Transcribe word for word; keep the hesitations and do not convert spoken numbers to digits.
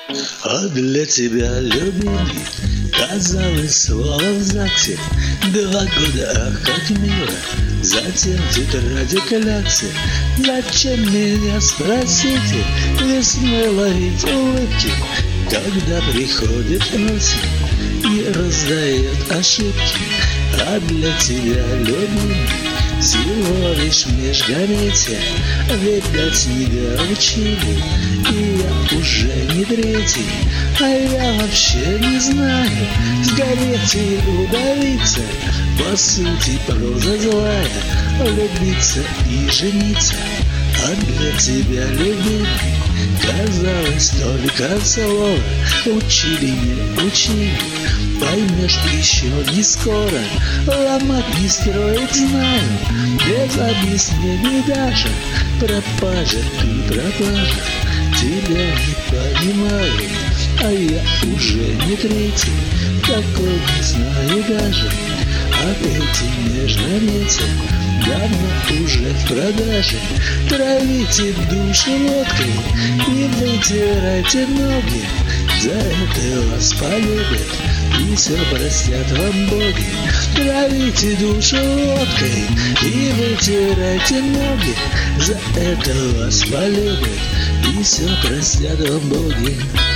А для тебя, любимый, казалось слово в ЗАГСе. Два года, ах, как мило, затем тетради кляксы. Зачем меня, спросите, весной ловить улыбки, когда приходит осень и раздает ошибки? А для тебя, любимый, всего лишь межгометия, видать, тебя учили, и я уже не третий. А я вообще не знаю, сгореть или удавиться, по сути проза злая, влюбиться и жениться. А для тебя, любимый, казалось только слово, учили, не учили, поймешь еще не скоро, ломать не строить знаю, без объяснений даже, пропажа ты пропажа, тебя не понимаю, а я уже не третий, такой не знаю даже. А эти межгометия давно уже в продаже. Травите душу водкой и вытирайте ноги, за это вас полюбят и все простят вам боги. Травите душу водкой и вытирайте ноги, за это вас полюбят и все простят вам боги.